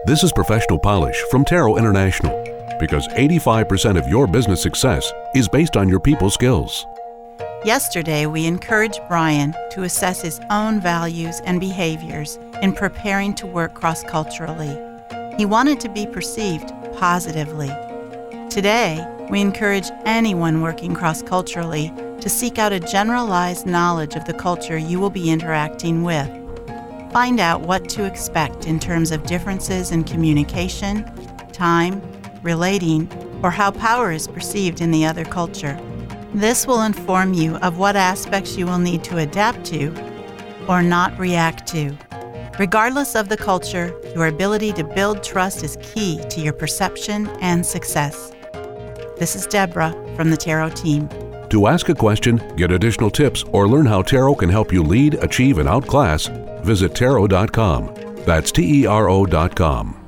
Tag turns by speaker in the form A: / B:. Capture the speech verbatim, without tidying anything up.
A: This is Professional Polish from Tarot International, because eighty-five percent of your business success is based on your people skills.
B: Yesterday, we encouraged Brian to assess his own values and behaviors in preparing to work cross-culturally. He wanted to be perceived positively. Today, we encourage anyone working cross-culturally to seek out a generalized knowledge of the culture you will be interacting with. Find out what to expect in terms of differences in communication, time, relating, or how power is perceived in the other culture. This will inform you of what aspects you will need to adapt to or not react to. Regardless of the culture, your ability to build trust is key to your perception and success. This is Deborah from the Tarot team.
A: To ask a question, get additional tips, or learn how Tarot can help you lead, achieve, and outclass, visit tarot dot com. That's T E R O dot com.